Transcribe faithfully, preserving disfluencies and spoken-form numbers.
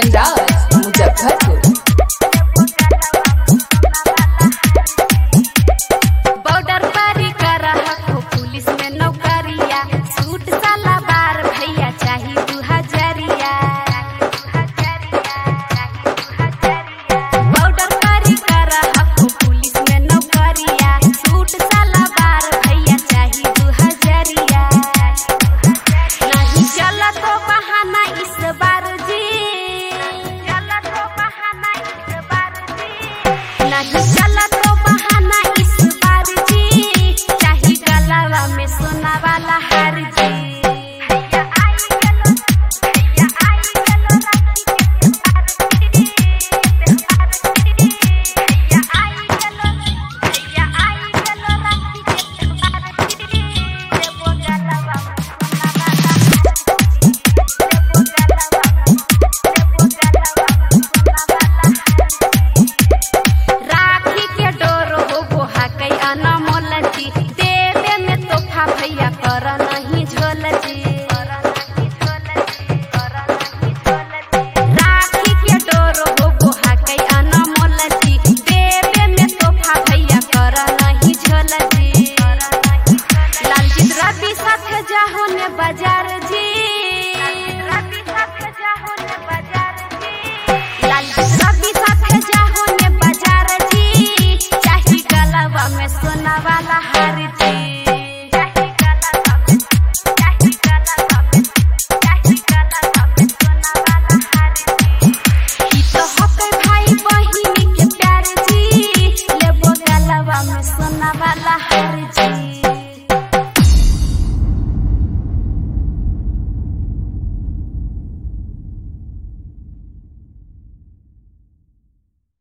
Kanchan Raj Muzaffarpur. Border पारी कर रखो पुलिस में नौकरिया, सूट सलवार भैया चाही दू हजरिया। बॉर्डर पारी कर रखो पुलिस में नौकरिया, सूट सलवार भैया चाही दू हजरिया। नहीं चला तो बहाना इस बार जी, चला तो बहाना इस बार जी, नहीं चला